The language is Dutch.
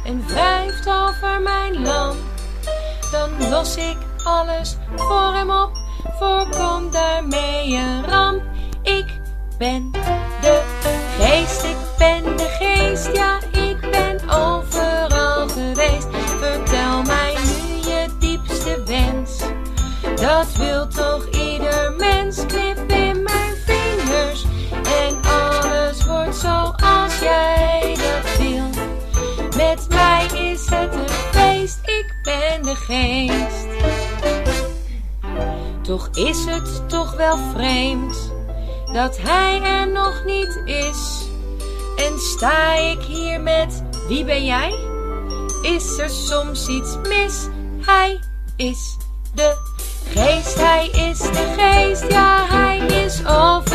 en wrijft over mijn lamp. Dan los ik alles voor hem op, voorkom daarmee een ramp. Ik ben de geest, ik ben de geest, ja, ik ben overal geweest. Vertel mij nu je diepste wens, dat wil toch ieder mens. Knip in mijn vingers en alles wordt zoals jij dat wil. Met mij is het een feest, ik ben de geest. Toch is het toch wel vreemd dat hij er nog niet is. En sta ik hier met wie ben jij? Is er soms iets mis? Hij is de geest, hij is de geest, ja, hij is over.